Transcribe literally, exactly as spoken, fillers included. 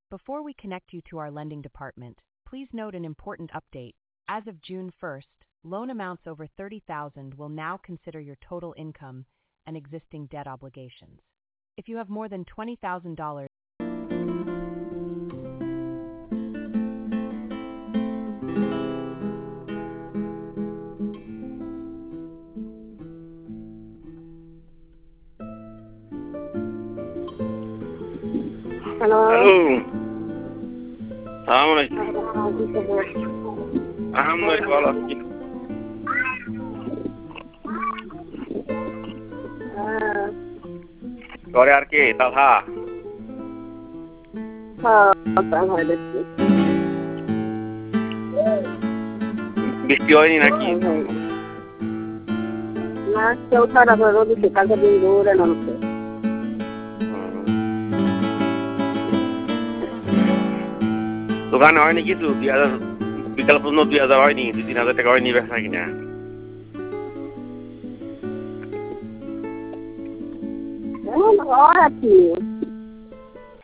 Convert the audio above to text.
Before we connect you to our lending department, please note an important update. As of June first, loan amounts over thirty thousand dollars will now consider your total income and existing debt obligations. If you have more than twenty thousand dollars, Hello. Hello. Assalamualaikum. Alhamdulillah. Sore আর কি তালহা? হ্যাঁ, তালহা দেখছি। বৃষ্টি হয়নি নাকি? না, কেউ ছাড়া রোদ উঠে কালকে দিন ঘুরে নামছে। দোকানে হয়নি কিছু দুই হাজার বিকাল পর্যন্ত দুই হাজার হয়নি দুই তিন হাজার টাকা হয়নি বেচা কিনা? হয় আর কি